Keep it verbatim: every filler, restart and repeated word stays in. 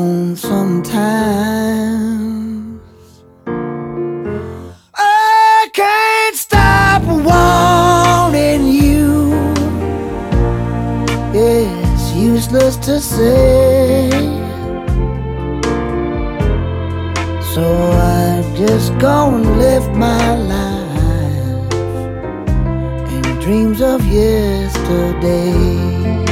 alone sometimes. I can't stop wanting you. It's useless to say, so I just go and live my life in dreams of yesterday.